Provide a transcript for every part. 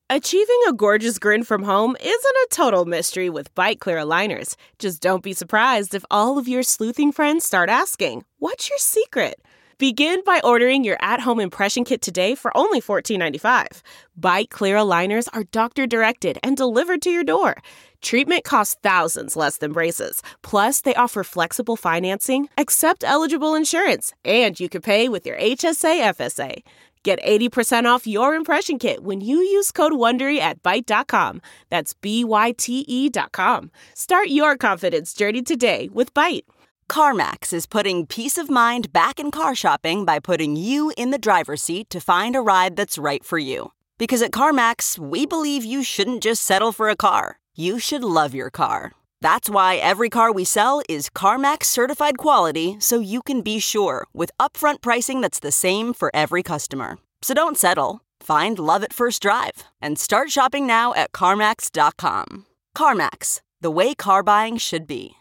Achieving a gorgeous grin from home isn't a total mystery with Byte Clear aligners. Just don't be surprised if all of your sleuthing friends start asking, "What's your secret?" Begin by ordering your at-home impression kit today for only $14.95. Byte Clear aligners are doctor-directed and delivered to your door. Treatment costs thousands less than braces. Plus, they offer flexible financing, accept eligible insurance, and you can pay with your HSA FSA. Get 80% off your impression kit when you use code WONDERY at Byte.com. That's BYTE.com. Start your confidence journey today with Byte. CarMax is putting peace of mind back in car shopping by putting you in the driver's seat to find a ride that's right for you. Because at CarMax, we believe you shouldn't just settle for a car. You should love your car. That's why every car we sell is CarMax certified quality, so you can be sure with upfront pricing that's the same for every customer. So don't settle. Find love at first drive and start shopping now at CarMax.com. CarMax, the way car buying should be.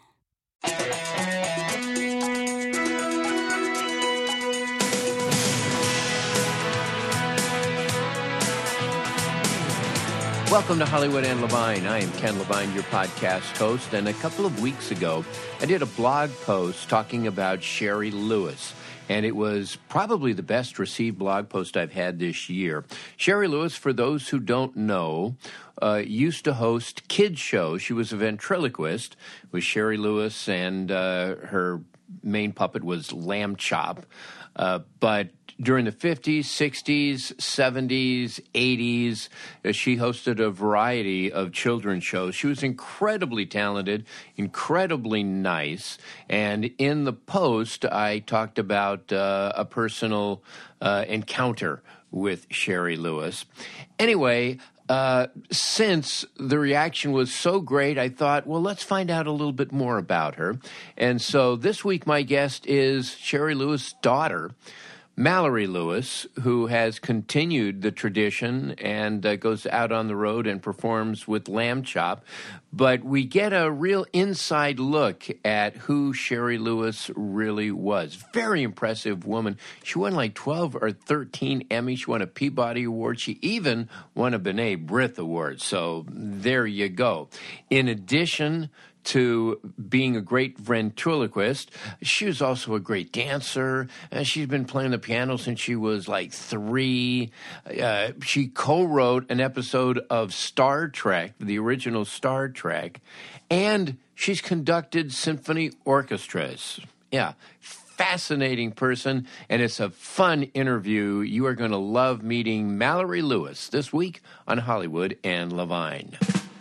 Welcome to Hollywood and Levine. I am Ken Levine, your podcast host, and a couple of weeks ago, I did a blog post talking about Shari Lewis, and it was probably the best received blog post I've had this year. Shari Lewis, for those who don't know, used to host kids shows. She was a ventriloquist with Shari Lewis, and her main puppet was Lamb Chop. But during the 50s, 60s, 70s, 80s, she hosted a variety of children's shows. She was incredibly talented, incredibly nice. And in the post, I talked about a personal encounter with Shari Lewis. Anyway, since the reaction was so great, I thought, well, let's find out a little bit more about her. And so this week, my guest is Shari Lewis' daughter, Mallory Lewis, who has continued the tradition and goes out on the road and performs with Lamb Chop. But we get a real inside look at who Shari Lewis really was. Very impressive woman. She won like 12 or 13 Emmys. She won a Peabody Award. She even won a B'nai B'rith Award. So there you go. In addition to being a great ventriloquist, she was also a great dancer. She's been playing the piano since she was like 3. She co-wrote an episode of Star Trek, the original Star Trek, and she's conducted symphony orchestras. Yeah, fascinating person, and it's a fun interview. You are going to love meeting Mallory Lewis this week on Hollywood and Levine.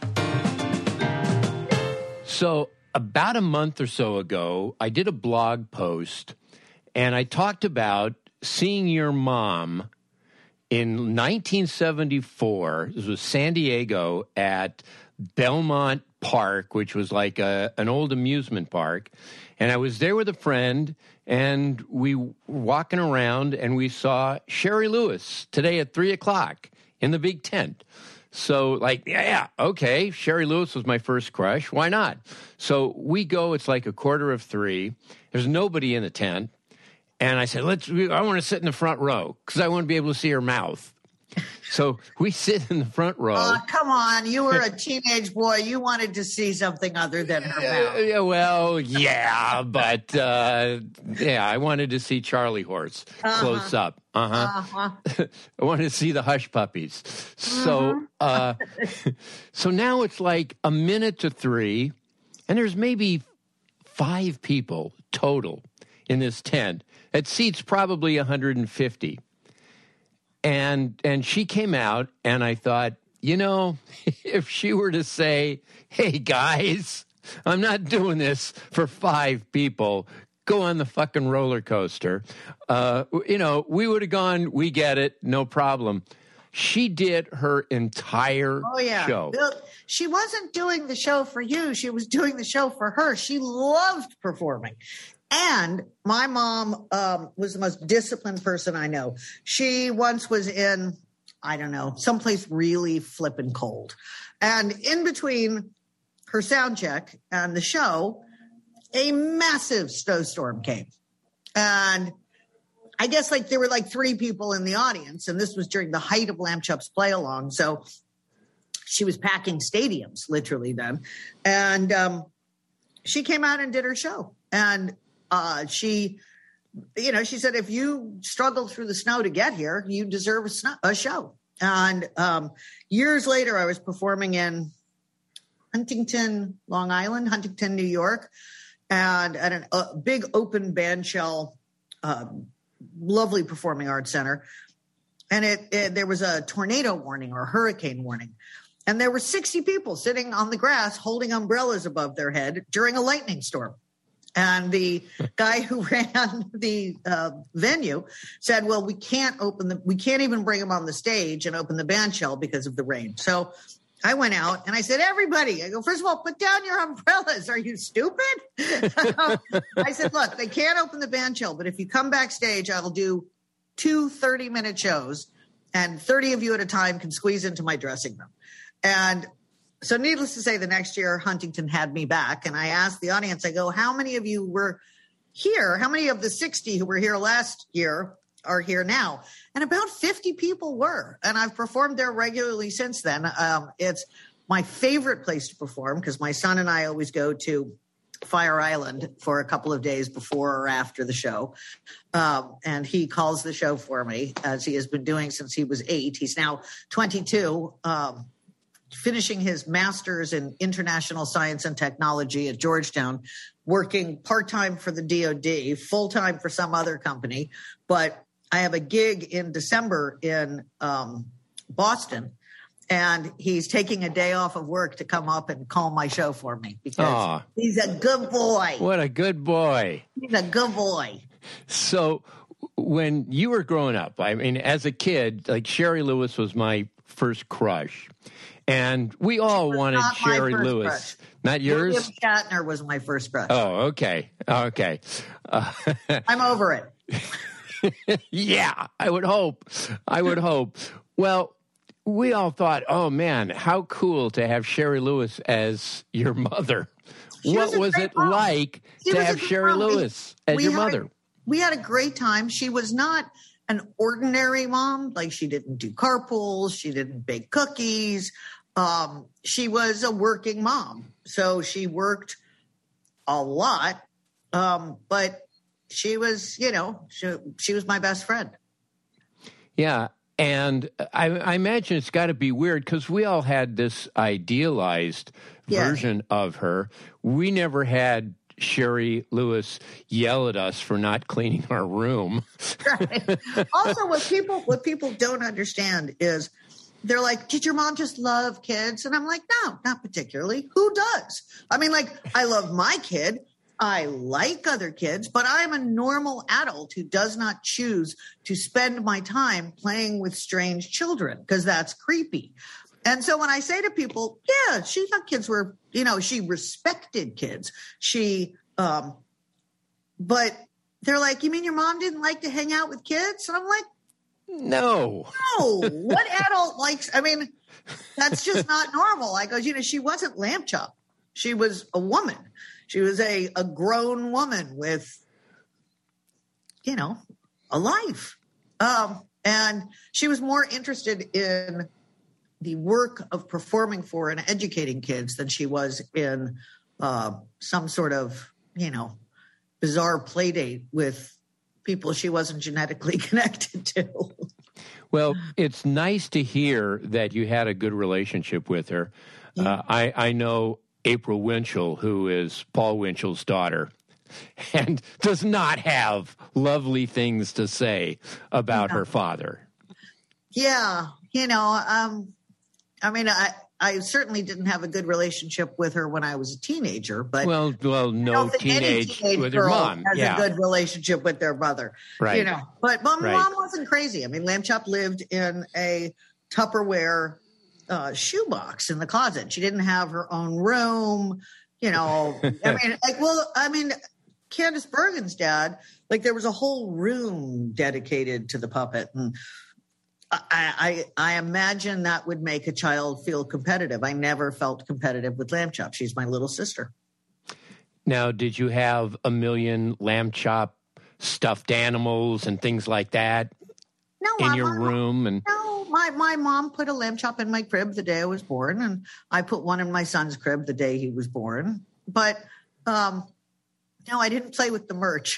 So about a month or so ago, I did a blog post, and I talked about seeing your mom in 1974. This was San Diego at Belmont Park, which was like an old amusement park. And I was there with a friend, and we were walking around, and we saw Shari Lewis today at 3 o'clock in the big tent. So, like, yeah, okay, Shari Lewis was my first crush. Why not? So we go, it's like 2:45. There's nobody in the tent. And I said, I want to sit in the front row because I want to be able to see her mouth. So we sit in the front row. Oh, come on. You were a teenage boy. You wanted to see something other than her mouth. Yeah, well, yeah, but I wanted to see Charlie Horse close up. I wanted to see the Hush Puppies. So, so now it's like 2 minutes to 3, and there's maybe 5 people total in this tent. It seats probably 150. And she came out, and I thought, you know, if she were to say, hey, guys, I'm not doing this for 5 people, go on the fucking roller coaster, you know, we would have gone, we get it, no problem. She did her entire show. Bill, she wasn't doing the show for you. She was doing the show for her. She loved performing. And my mom was the most disciplined person I know. She once was in, I don't know, someplace really flippin' cold. And in between her sound check and the show, a massive snowstorm came. And I guess like there were like 3 people in the audience. And this was during the height of Lamb Chop's play along. So She was packing stadiums literally then. And she came out and did her show. And she said, if you struggled through the snow to get here, you deserve a show. And years later, I was performing in Huntington, Long Island, Huntington, New York, and at a big open bandshell, lovely performing arts center. And there was a tornado warning or a hurricane warning. And there were 60 people sitting on the grass holding umbrellas above their head during a lightning storm. And the guy who ran the venue said, well, we can't even bring him on the stage and open the bandshell because of the rain. So I went out and I said, everybody, I go, first of all, put down your umbrellas. Are you stupid? I said, look, they can't open the bandshell, but if you come backstage, I will do 2 30-minute shows and 30 of you at a time can squeeze into my dressing room. And so needless to say, the next year, Huntington had me back. And I asked the audience, I go, how many of you were here? How many of the 60 who were here last year are here now? And about 50 people were. And I've performed there regularly since then. It's my favorite place to perform because my son and I always go to Fire Island for a couple of days before or after the show. And he calls the show for me, as he has been doing since he was 8. He's now 22. Finishing his master's in international science and technology at Georgetown, working part-time for the DOD, full-time for some other company. But I have a gig in December in Boston, and he's taking a day off of work to come up and call my show for me because he's a good boy. What a good boy. He's a good boy. So when you were growing up, I mean, as a kid, like Shari Lewis was my first crush. And we all wanted Shari Lewis. Crush. Not yours? William Shatner was my first crush. Oh, okay. Okay. I'm over it. Yeah, I would hope. Well, we all thought, oh, man, how cool to have Shari Lewis as your mother. What was it like to have Shari Lewis as your mother? We had a great time. She was not an ordinary mom. Like, she didn't do carpools. She didn't bake cookies. She was a working mom. So she worked a lot. But she was, she was my best friend. Yeah. And I imagine it's got to be weird because we all had this idealized version of her. We never had Shari Lewis yell at us for not cleaning our room. Right. Also, what people don't understand is they're like, did your mom just love kids? And I'm like, no, not particularly. Who does? I mean, like, I love my kid. I like other kids, but I'm a normal adult who does not choose to spend my time playing with strange children because that's creepy. And so when I say to people, yeah, she thought kids were, she respected kids. But they're like, you mean your mom didn't like to hang out with kids? And I'm like, no. What adult likes, that's just not normal. I go, she wasn't lamb chop. She was a woman. She was a grown woman with, a life. And she was more interested in the work of performing for and educating kids than she was in some sort of, bizarre play date with people she wasn't genetically connected to. Well, it's nice to hear that you had a good relationship with her. Yeah. I know April Winchell, who is Paul Winchell's daughter, and does not have lovely things to say about her father. Yeah. I certainly didn't have a good relationship with her when I was a teenager, but well, no teenage with her mom has a good relationship with their mother, right? But my mom wasn't crazy. Lamb Chop lived in a Tupperware shoebox in the closet. She didn't have her own room, Candace Bergen's dad, there was a whole room dedicated to the puppet, and I imagine that would make a child feel competitive. I never felt competitive with Lamb Chop. She's my little sister. Now, did you have a million Lamb Chop stuffed animals and things like that in your room? And no, my mom put a lamb chop in my crib the day I was born, and I put one in my son's crib the day he was born. But no, I didn't play with the merch.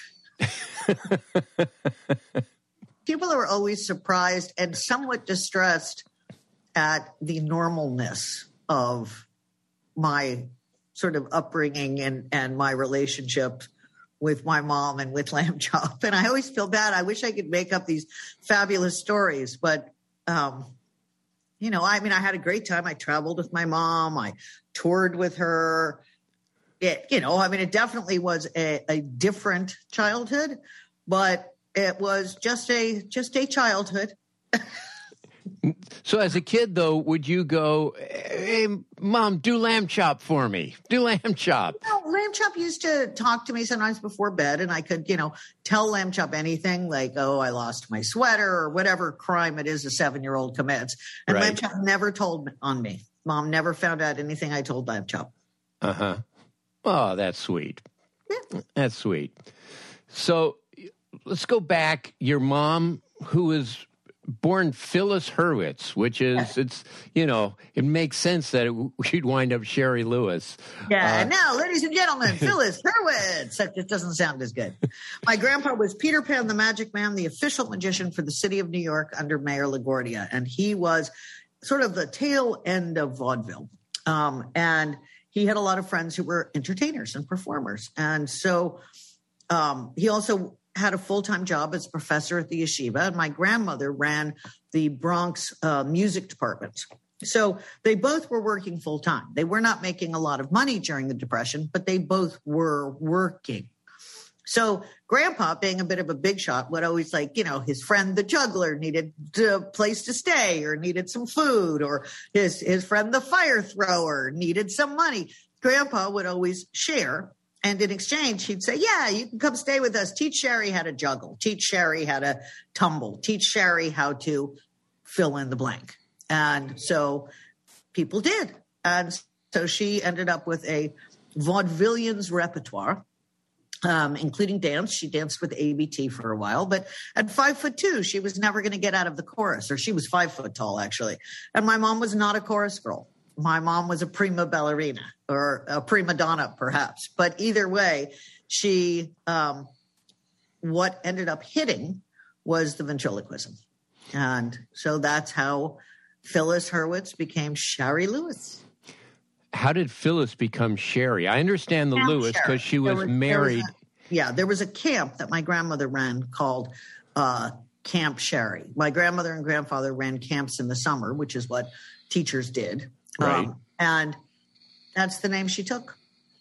People are always surprised and somewhat distressed at the normalness of my sort of upbringing and my relationship with my mom and with lamb chop. And I always feel bad. I wish I could make up these fabulous stories, but you know, I mean, I had a great time. I traveled with my mom. I toured with her. It definitely was a different childhood, but it was just a childhood. So as a kid, though, would you go, hey, Mom, do lamb chop for me. Do lamb chop. No, lamb chop used to talk to me sometimes before bed, and I could, tell lamb chop anything like, oh, I lost my sweater or whatever crime it is a 7-year-old commits. And lamb chop never told on me. Mom never found out anything I told lamb chop. Uh-huh. Oh, that's sweet. Yeah. That's sweet. So let's go back. Your mom, who was born Phyllis Hurwitz, which is, it makes sense that she'd wind up Sherry Lewis. Yeah, and now, ladies and gentlemen, Phyllis Hurwitz. That just doesn't sound as good. My grandpa was Peter Pan the Magic Man, the official magician for the city of New York under Mayor LaGuardia. And he was sort of the tail end of vaudeville. And he had a lot of friends who were entertainers and performers. And so he also had a full-time job as a professor at the yeshiva, and my grandmother ran the Bronx music department. So they both were working full-time. They were not making a lot of money during the Depression, but they both were working. So Grandpa, being a bit of a big shot, would always his friend, the juggler, needed a place to stay or needed some food, or his friend, the fire thrower, needed some money. Grandpa would always share. And in exchange, he'd say, yeah, you can come stay with us. Teach Sherry how to juggle. Teach Sherry how to tumble. Teach Sherry how to fill in the blank. And so people did. And so she ended up with a vaudevillians repertoire, including dance. She danced with ABT for a while. But at 5'2", she was never going to get out of the chorus. Or she was 5 foot tall, actually. And my mom was not a chorus girl. My mom was a prima ballerina, or a prima donna, perhaps. But either way, she, what ended up hitting was the ventriloquism. And so that's how Phyllis Hurwitz became Sherry Lewis. How did Phyllis become Sherry? I understand the Lewis because she was married. There was a camp that my grandmother ran called Camp Sherry. My grandmother and grandfather ran camps in the summer, which is what teachers did. Right. And that's the name she took.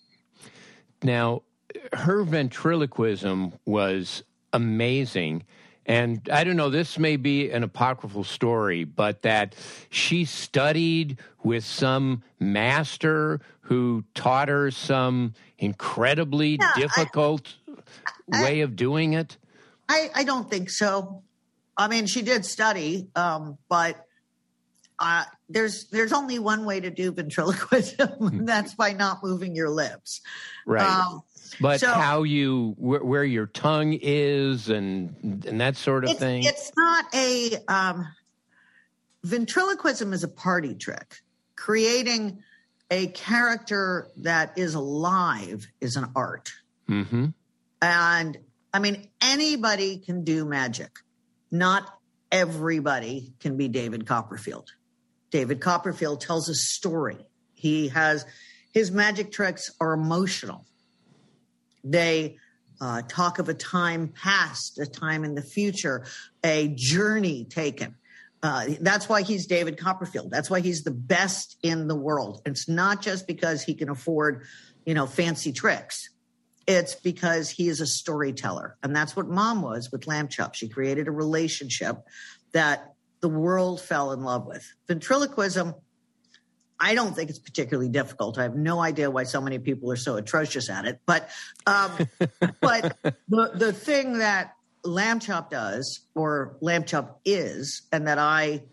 Now, her ventriloquism was amazing. And I don't know, this may be an apocryphal story, but that she studied with some master who taught her some incredibly difficult way of doing it. I don't think so. I mean, she did study, but there's only one way to do ventriloquism. That's by not moving your lips. Right. But so, how where your tongue is and that sort of thing. It's not a, ventriloquism is a party trick. Creating a character that is alive is an art. Mm-hmm. And I mean, anybody can do magic. Not everybody can be David Copperfield. David Copperfield tells a story. His magic tricks are emotional. They talk of a time past, a time in the future, a journey taken. That's why he's David Copperfield. That's why he's the best in the world. It's not just because he can afford, fancy tricks. It's because he is a storyteller. And that's what Mom was with Lamb Chop. She created a relationship that the world fell in love with. Ventriloquism, I don't think it's particularly difficult. I have no idea why so many people are so atrocious at it. But but the thing that Lamb Chop does, or Lamb Chop is, and that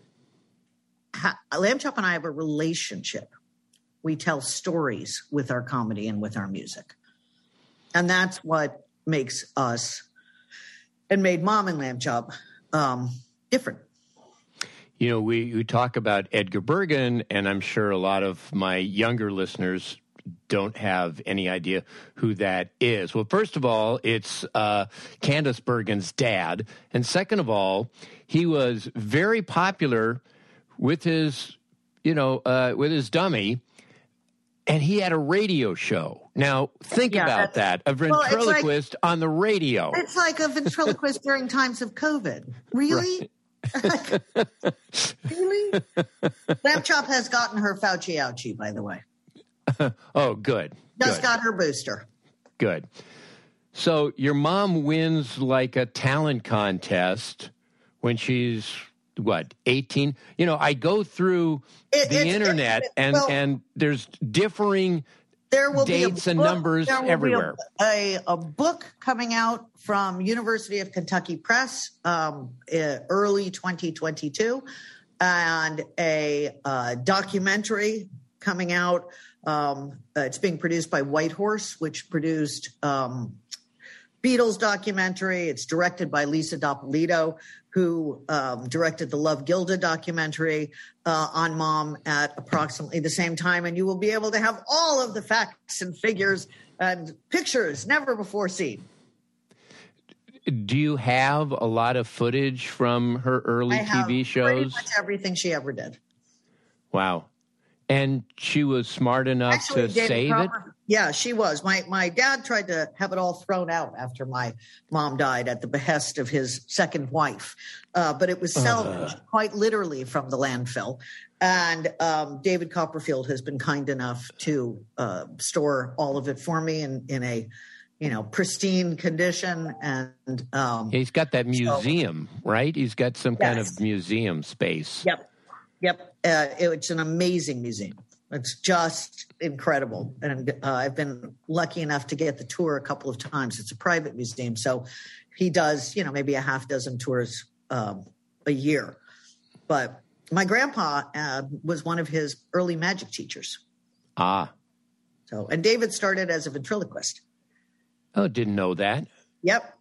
Lamb Chop and I have a relationship. We tell stories with our comedy and with our music. And that's what makes us, and made Mom and Lamb Chop different. You know, we talk about Edgar Bergen, and I'm sure a lot of my younger listeners don't have any idea who that is. Well, first of all, it's Candace Bergen's dad. And second of all, he was very popular with his, with his dummy. And he had a radio show. Now, think about that. A ventriloquist on the radio. It's like a ventriloquist during times of COVID. Really? Right. Really? Lamb Chop has gotten her Fauci ouchie, by the way. Oh, good. Just got her booster. Good. So your mom wins like a talent contest when she's, 18? I go through the internet and there's differing dates and numbers everywhere. A book coming out from University of Kentucky Press early 2022 and a documentary coming out. It's being produced by Whitehorse, which produced Beatles documentary. It's directed by Lisa Doppolito, who directed the Love Gilda documentary on Mom at approximately the same time. And you will be able to have all of the facts and figures and pictures never before seen. Do you have a lot of footage from her early TV shows? Pretty much everything she ever did. Wow. And she was smart enough to save it? Yeah, she was. My dad tried to have it all thrown out after my mom died at the behest of his second wife. But it was salvaged quite literally from the landfill. And David Copperfield has been kind enough to store all of it for me in a pristine condition. And he's got that museum, right? He's got some kind of museum space. Yep. It's an amazing museum. It's just incredible. And I've been lucky enough to get the tour a couple of times. It's a private museum. So he does, maybe a half dozen tours a year. But my grandpa was one of his early magic teachers. And David started as a ventriloquist. Oh, didn't know that. Yep.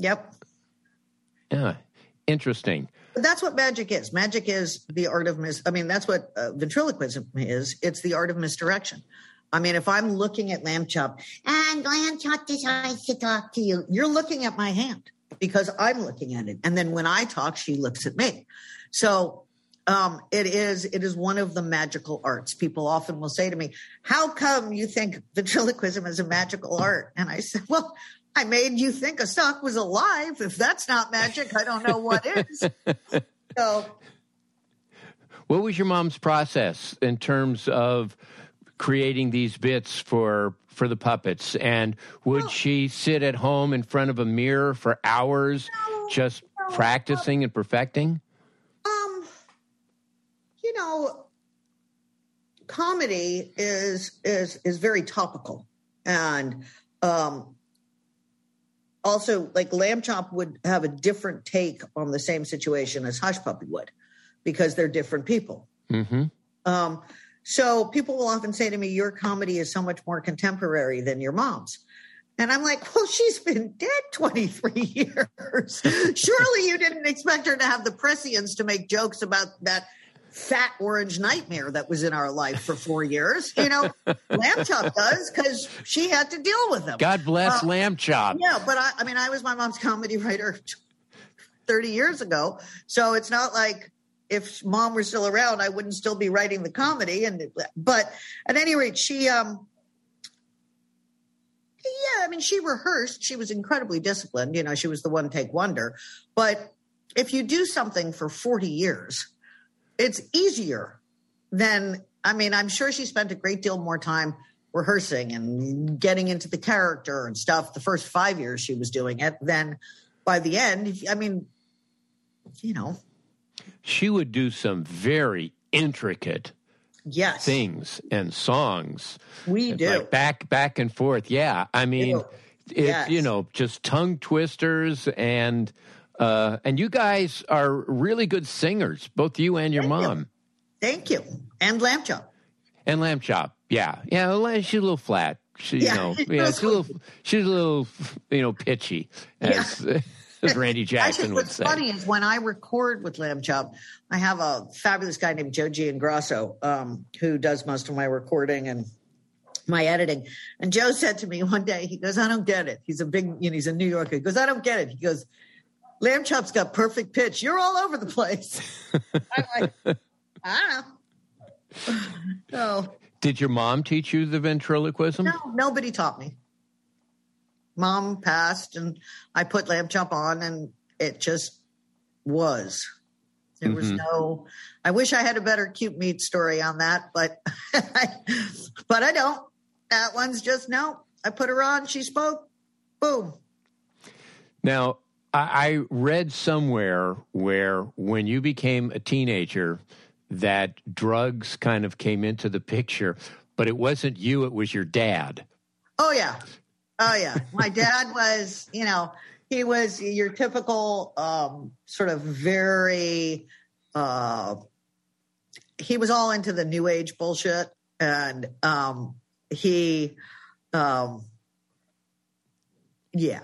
Yeah, interesting. But that's what magic is. Magic is the art of that's what ventriloquism is. It's the art of misdirection. I mean, if I'm looking at Lamb Chop and Lamb Chop decides to talk to you, you're looking at my hand because I'm looking at it. And then when I talk, she looks at me. So it is one of the magical arts. People often will say to me, how come you think ventriloquism is a magical art? And I said, well, I made you think a sock was alive. If that's not magic, I don't know what is. So, what was your mom's process in terms of creating these bits for the puppets? And would she sit at home in front of a mirror for hours just practicing and perfecting? Comedy is very topical, and also, like Lamb Chop would have a different take on the same situation as Hush Puppy would, because they're different people. Mm-hmm. So people will often say to me, your comedy is so much more contemporary than your mom's. And I'm like, well, she's been dead 23 years. Surely you didn't expect her to have the prescience to make jokes about that fat orange nightmare that was in our life for 4 years. Lamb Chop does because she had to deal with them. God bless Lamb Chop. Yeah, but I was my mom's comedy writer 30 years ago. So it's not like if Mom were still around, I wouldn't still be writing the comedy. But at any rate, she she rehearsed. She was incredibly disciplined. She was the one take wonder. But if you do something for 40 years, it's easier than, I'm sure she spent a great deal more time rehearsing and getting into the character and stuff the first 5 years she was doing it. Then by the end, She would do some very intricate things and songs. We do. Like back and forth. Yeah. It's, just tongue twisters and you guys are really good singers, both you and your mom. Thank you. And Lamb Chop. Yeah. Yeah. She's a little flat. She's a little pitchy. as Randy Jackson Actually, would what's say. funny is when I record with Lamb Chop, I have a fabulous guy named Joe Giangrasso who does most of my recording and my editing. And Joe said to me one day, he goes, I don't get it. He's a big, he's a New Yorker. He goes, I don't get it. He goes, Lamb Chop's got perfect pitch. You're all over the place. I'm like, I don't know. So, Did your mom teach you the ventriloquism? no, nobody taught me. Mom passed and I put Lamb Chop on and it just was. There was no, I wish I had a better cute meat story on that, but but I don't. That one's just, no, I put her on, she spoke, boom. Now, I read somewhere where when you became a teenager that drugs kind of came into the picture, but it wasn't you, it was your dad. Oh, yeah. Oh, yeah. My dad was, he was your typical sort of very, he was all into the new age bullshit. And he, yeah.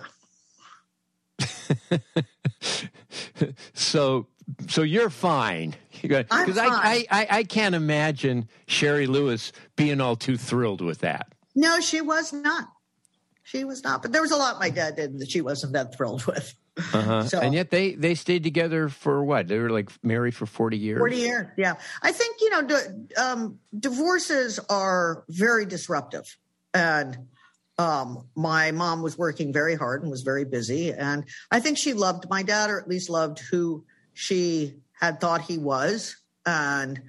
So you're fine. Because I can't imagine Shari Lewis being all too thrilled with that. No, she was not. She was not. But there was a lot my dad did that she wasn't that thrilled with. So, and yet they stayed together for what? They were like married for 40 years? 40 years, yeah. I think, divorces are very disruptive. And my mom was working very hard and was very busy. And I think she loved my dad, or at least loved who she had thought he was. And,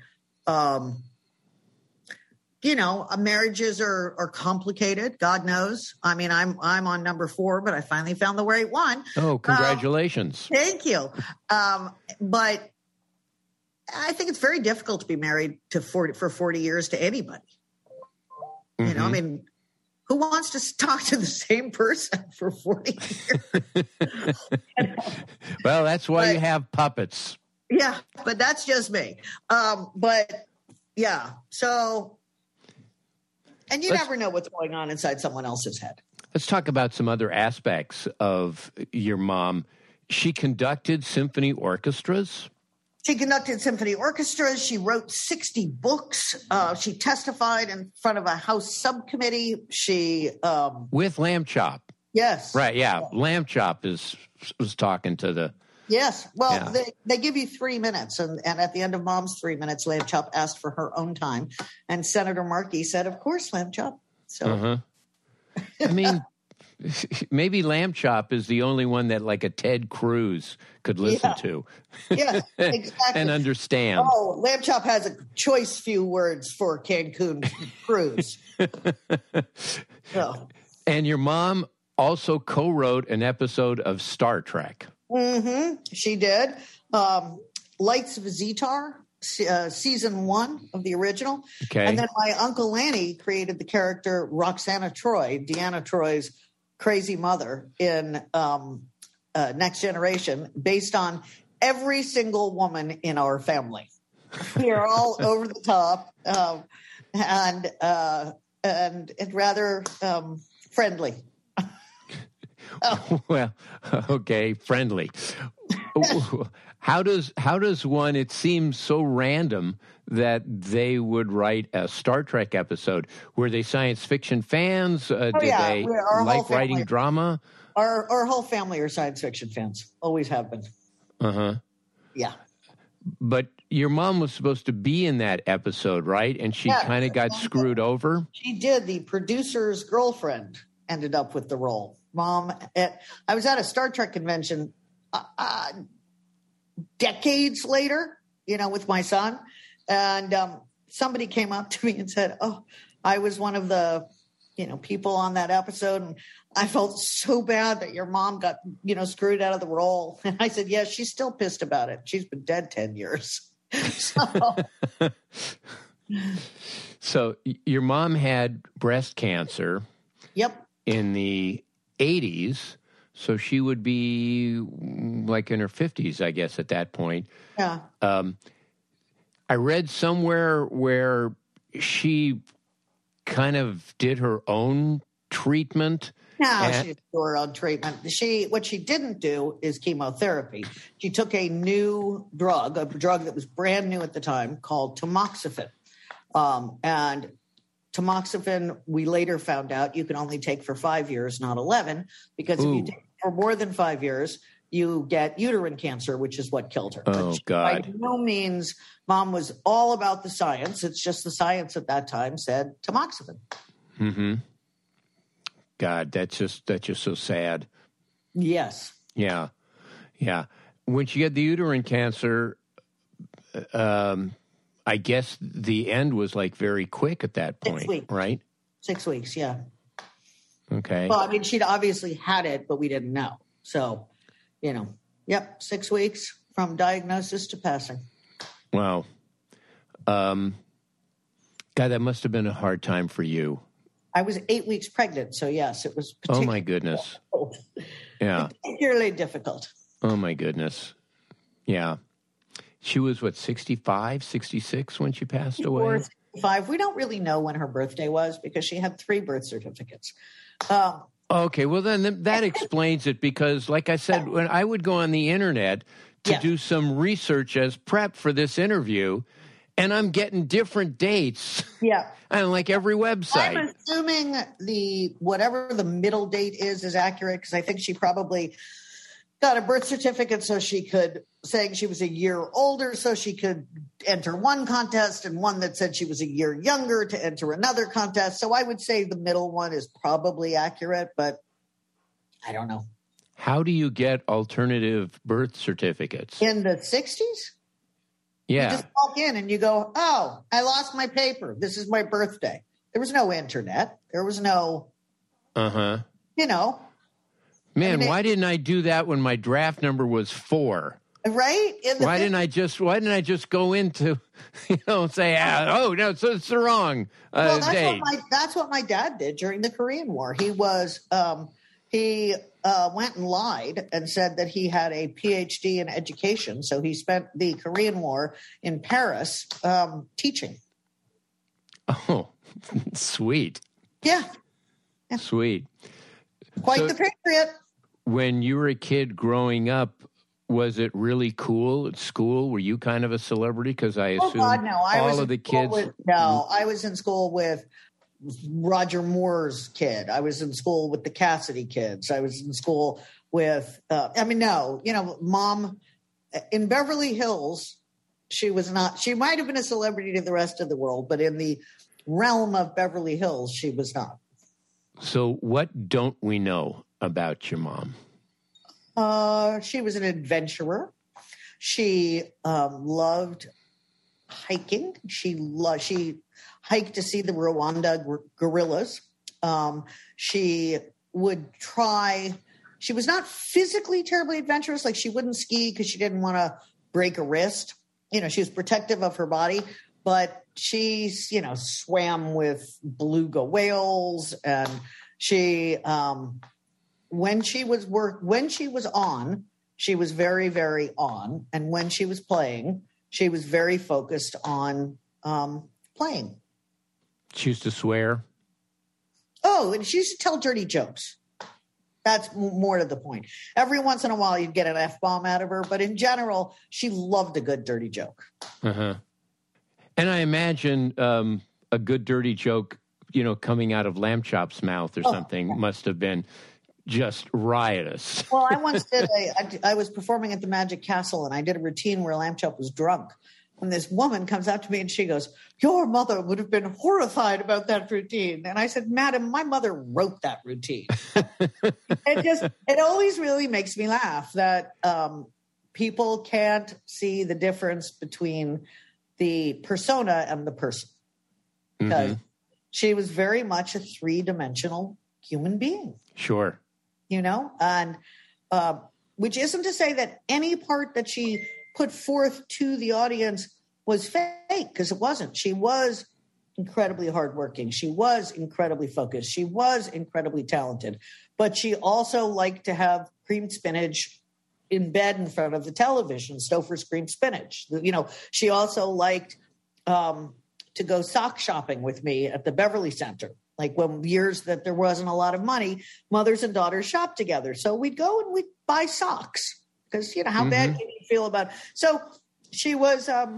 marriages are complicated. God knows. I mean, I'm on number 4, but I finally found the right one. Oh, congratulations. Thank you. But I think it's very difficult to be married for 40 years to anybody. I mean, who wants to talk to the same person for 40 years? Well, that's why you have puppets. Yeah, but that's just me. But yeah, so, and you never know what's going on inside someone else's head. Let's talk about some other aspects of your mom. She conducted symphony orchestras. She conducted symphony orchestras. She wrote 60 books. She testified in front of a House subcommittee. She with Lamb Chop. Yes. Right. Yeah. Lamb Chop was talking to the. Yes. Well, they give you 3 minutes, and at the end of Mom's 3 minutes, Lamb Chop asked for her own time, and Senator Markey said, "Of course, Lamb Chop." So, I mean, maybe Lamb Chop is the only one that like a Ted Cruz could listen to. Yeah, exactly. And understand. Oh, Lamb Chop has a choice few words for Cancun Cruz. So. And your mom also co-wrote an episode of Star Trek. She did. Lights of Zetar, season 1 of the original. Okay. And then my Uncle Lanny created the character Roxana Troy, Deanna Troy's crazy mother in Next Generation, based on every single woman in our family. We are all over the top and rather friendly. Well, okay, friendly. How does one? It seems so random that they would write a Star Trek episode. Were they science fiction fans? Did they like writing drama? Our whole family are science fiction fans. Always have been. Yeah. But your mom was supposed to be in that episode, right? And she kind of got screwed over. She did. The producer's girlfriend ended up with the role. Mom, I was at a Star Trek convention decades later, with my son, and somebody came up to me and said, "Oh, I was one of the, people on that episode, and I felt so bad that your mom got, screwed out of the role." And I said, "Yeah, she's still pissed about it. She's been dead 10 years." So your mom had breast cancer. Yep. In the 80s, so she would be like in her 50s, I guess, at that point. Yeah. I read somewhere where she kind of did her own treatment No, she didn't do her own treatment. What she didn't do is chemotherapy. She took a new drug, a drug that was brand new at the time called tamoxifen. And tamoxifen, we later found out you can only take for 5 years, not 11, because if you take it for more than 5 years, you get uterine cancer, which is what killed her. Oh, God. By no means, Mom was all about the science. It's just the science at that time said tamoxifen. Mm-hmm. God, that's just so sad. Yes. Yeah. Yeah. When she had the uterine cancer, I guess the end was like very quick at that point, 6 weeks. Right? 6 weeks, yeah. Okay. Well, I mean, she'd obviously had it, but we didn't know. So, 6 weeks from diagnosis to passing. Wow. God, that must have been a hard time for you. I was 8 weeks pregnant, so yes, it was Oh, my goodness. Yeah. Particularly difficult. Oh, my goodness. Yeah. She was, 65, 66 when she passed away? 65. We don't really know when her birthday was because she had 3 birth certificates. Okay, well, then that explains it because, like I said, when I would go on the internet to do some research as prep for this interview, and I'm getting different dates. Yeah. On like every website. I'm assuming whatever the middle date is accurate because I think she probably got a birth certificate so she could, saying she was a year older so she could enter one contest and one that said she was a year younger to enter another contest. So I would say the middle one is probably accurate, but I don't know. How do you get alternative birth certificates? In the 60s? Yeah. You just walk in and you go, oh, I lost my paper. This is my birthday. There was no internet. There was no, Man, why didn't I do that when my draft number was 4? Right? Why didn't I just go into, say, no, so it's the wrong date. That's what my dad did during the Korean War. He was, he went and lied and said that he had a PhD in education. So he spent the Korean War in Paris teaching. Oh, sweet. Yeah. Sweet. Quite the patriot. When you were a kid growing up, was it really cool at school? Were you kind of a celebrity? Because I assume all of the kids. I was in school with Roger Moore's kid. I was in school with the Cassidy kids. I was in school with, Mom in Beverly Hills, she was not, she might have been a celebrity to the rest of the world, but in the realm of Beverly Hills, she was not. So what don't we know about your mom? She was an adventurer. She loved hiking. She hiked to see the Rwanda gorillas. She would try. She was not physically terribly adventurous. Like she wouldn't ski because she didn't want to break a wrist. She was protective of her body, but she, swam with beluga whales, and she, when she was on, she was very, very on, and when she was playing, she was very focused on playing. She used to swear. Oh, and she used to tell dirty jokes. That's more to the point. Every once in a while, you'd get an F-bomb out of her, but in general, she loved a good dirty joke. Uh-huh. And I imagine a good dirty joke, coming out of Lamb Chop's mouth or something must have been just riotous. Well, I once did I was performing at the Magic Castle, and I did a routine where Lamb Chop was drunk. And this woman comes up to me and she goes, "Your mother would have been horrified about that routine." And I said, "Madam, my mother wrote that routine." It always really makes me laugh that people can't see the difference between the persona and the person. Because she was very much a 3-dimensional human being. Sure. And which isn't to say that any part that she put forth to the audience was fake, because it wasn't. She was incredibly hardworking. She was incredibly focused. She was incredibly talented. But she also liked to have creamed spinach in bed in front of the television, Stouffer's creamed spinach. She also liked to go sock shopping with me at the Beverly Center. Like when years that there wasn't a lot of money, mothers and daughters shopped together. So we'd go and we'd buy socks because, you know, how bad can you feel about it? So she was a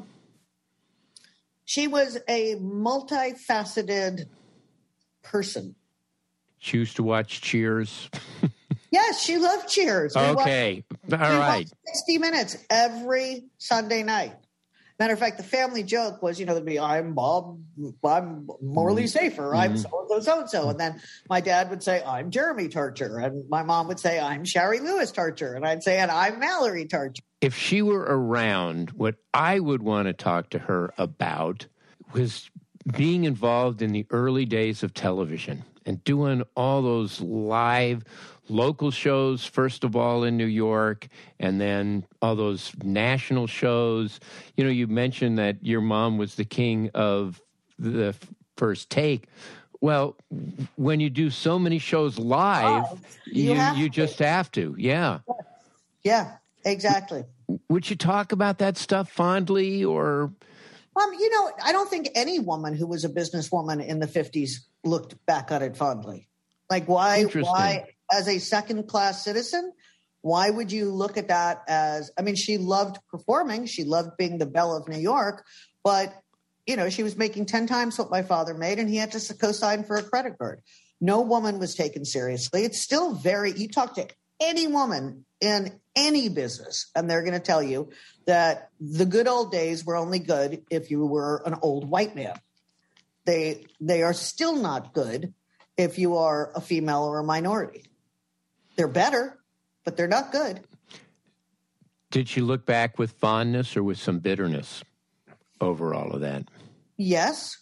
multifaceted person. She used to watch Cheers. Yes, she loved Cheers. Okay. All right. 60 Minutes every Sunday night. Matter of fact, the family joke was, you know, there'd be, I'm Morley Safer, I'm so-and-so. And then my dad would say, I'm Jeremy Tarcher. And my mom would say, I'm Shari Lewis Tarcher. And I'd say, and I'm Mallory Tarcher. If she were around, what I would want to talk to her about was being involved in the early days of television and doing all those live local shows, first of all, in New York, and then all those national shows. You know, you mentioned that your mom was the king of the First Take. Well, when you do so many shows live, you just have to. Yeah. Yeah, exactly. Would you talk about that stuff fondly or? You know, I don't think any woman who was a businesswoman in the 50s looked back on it fondly. Like, why, as a second-class citizen, why would you look at that as, I mean, she loved performing. She loved being the belle of New York. But, you know, she was making 10 times what my father made, and he had to co-sign for a credit card. No woman was taken seriously. It's still you talk to any woman in any business, and they're going to tell you that the good old days were only good if you were an old white man. They are still not good if you are a female or a minority. They're better, but they're not good. Did she look back with fondness or with some bitterness over all of that? Yes.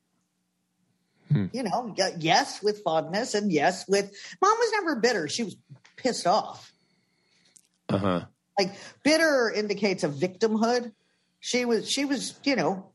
You know, yes with fondness and yes with... Mom was never bitter. She was pissed off. Uh-huh. Like, bitter indicates a victimhood. She was, you know...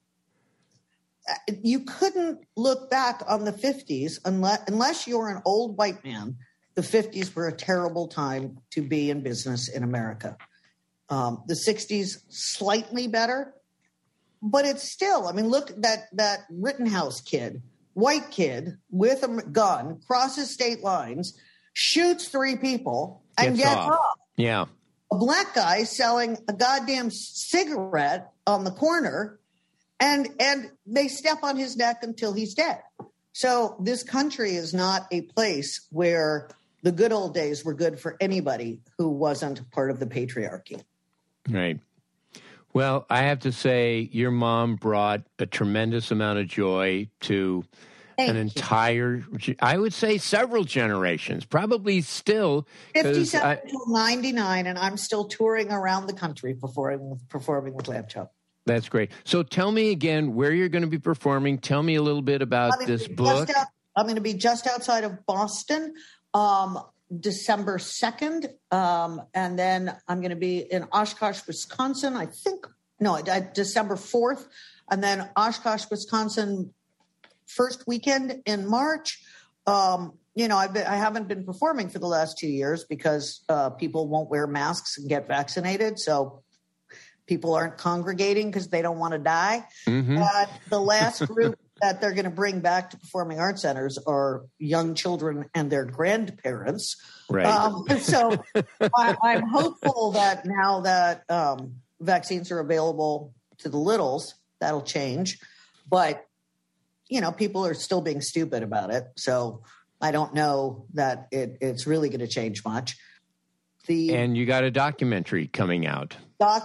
You couldn't look back on the 50s unless you're an old white man. The 50s were a terrible time to be in business in America. The 60s, slightly better, but it's still, I mean, look, that Rittenhouse kid, white kid with a gun, crosses state lines, shoots 3 people, and gets off. Yeah. A black guy selling a goddamn cigarette on the corner, and they step on his neck until he's dead. So this country is not a place where the good old days were good for anybody who wasn't part of the patriarchy. Right. Well, I have to say your mom brought a tremendous amount of joy to entire, I would say several generations, probably still. 57 to 99, and I'm still touring around the country performing with Lamb Chop. That's great. So tell me again where you're going to be performing. Tell me a little bit about this book. I'm going to be just outside of Boston, December 2nd. And then I'm going to be in Oshkosh, Wisconsin, December 4th. And then Oshkosh, Wisconsin, first weekend in March. You know, I haven't been performing for the last 2 years because people won't wear masks and get vaccinated. So people aren't congregating because they don't want to die. Mm-hmm. The last group that they're going to bring back to performing arts centers are young children and their grandparents. Right. So I'm hopeful that now that vaccines are available to the littles, that'll change. But, you know, people are still being stupid about it. So I don't know that it's really going to change much. And you got a documentary coming out.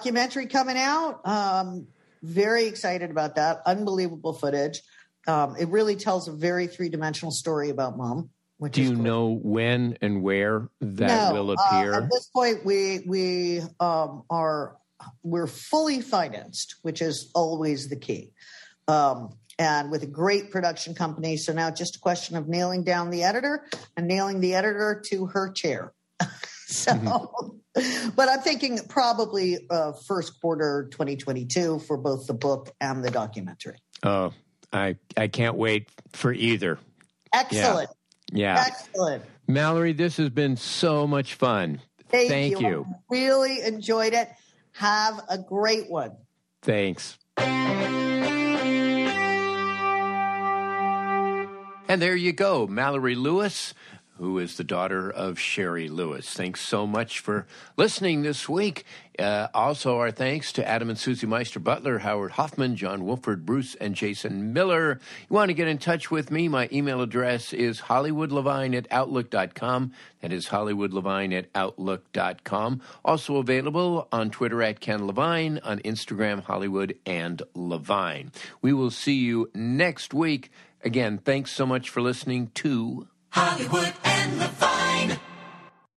Very excited about that. Unbelievable footage. It really tells a very 3-dimensional story about Mom. Do you know when and where that will appear? At this point, we're fully financed, which is always the key. And with a great production company. So now it's just a question of nailing down the editor and nailing the editor to her chair. But I'm thinking probably first quarter 2022 for both the book and the documentary. Oh, I can't wait for either. Excellent. Yeah. Excellent. Mallory, this has been so much fun. Thank you. I really enjoyed it. Have a great one. Thanks. And there you go, Mallory Lewis, who is the daughter of Shari Lewis. Thanks so much for listening this week. Also, our thanks to Adam and Susie Meister-Butler, Howard Hoffman, John Wolford, Bruce, and Jason Miller. You want to get in touch with me? My email address is hollywoodlevine@outlook.com. That is hollywoodlevine@outlook.com. Also available on Twitter @Ken Levine, on Instagram, Hollywood and Levine. We will see you next week. Again, thanks so much for listening to Hollywood and Levine.